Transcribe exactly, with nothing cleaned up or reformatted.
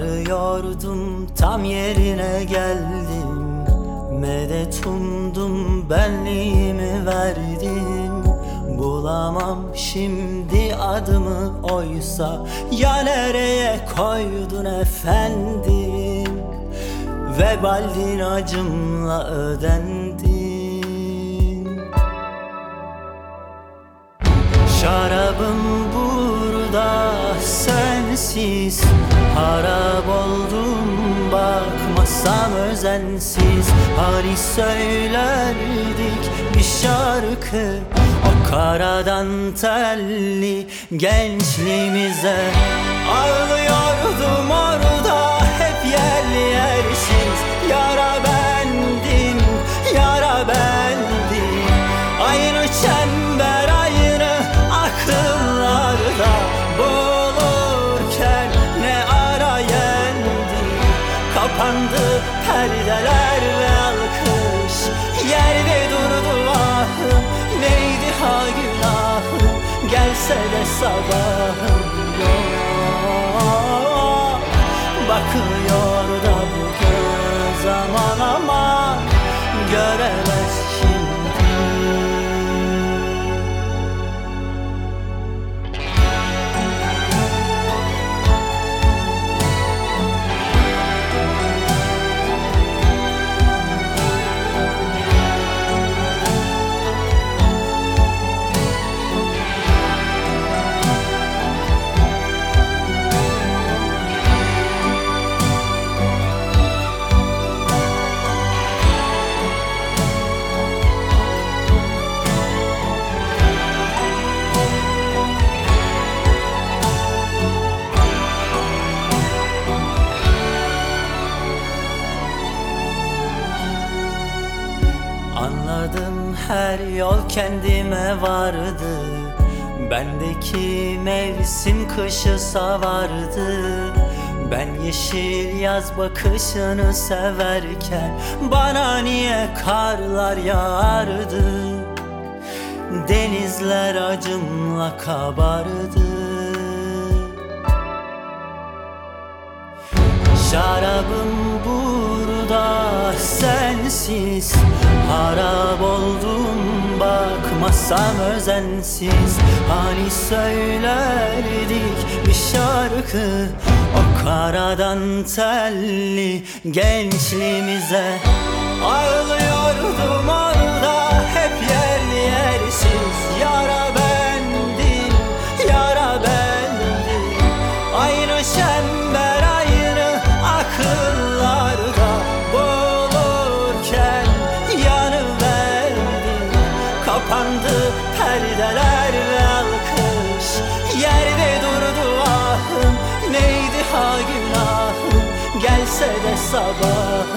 Arıyordum, tam yerine geldim. Medet umdum, benliğimi verdim. Bulamam şimdi adımı, oysa ya nereye koydun efendim? Vebaldin acımla ödendin. Şarabım burada sensiz, harap oldum bakmasam özensiz. Hani söylerdik bir şarkı o karadan telli gençliğimize. Ağlıyordum orada hep yerli yersiz. Yara bendim, yara bendim. Aynı çember, aynı akıllarda boğulurken ne ara yendim. Kapandı perdeler ve alkış, yerde durdu ahım. Neydi ha günahım, gelse de sabahım yok. Bakıyor da bu göz aman aman, göremez şimdi. Anladım, her yol kendime vardı. Bendeki mevsim kışı savardı. Ben yeşil yaz bakışını severken bana niye karlar yağardı? Denizler acımla kabardı. Şarabım burada sensiz, harap oldum bakmasam özensiz. Hani söylerdik bir şarkı o karadan telli gençliğimize. Ağlıyordum orada hep yerli yersiz. Yara bendim, yara bendim. Aynı çember, aynı akıllarda boğulurken yanıverdim. Kapandı perdeler ve alkış, yerde durdu ahım. Neydi ha günahım, gelse de sabah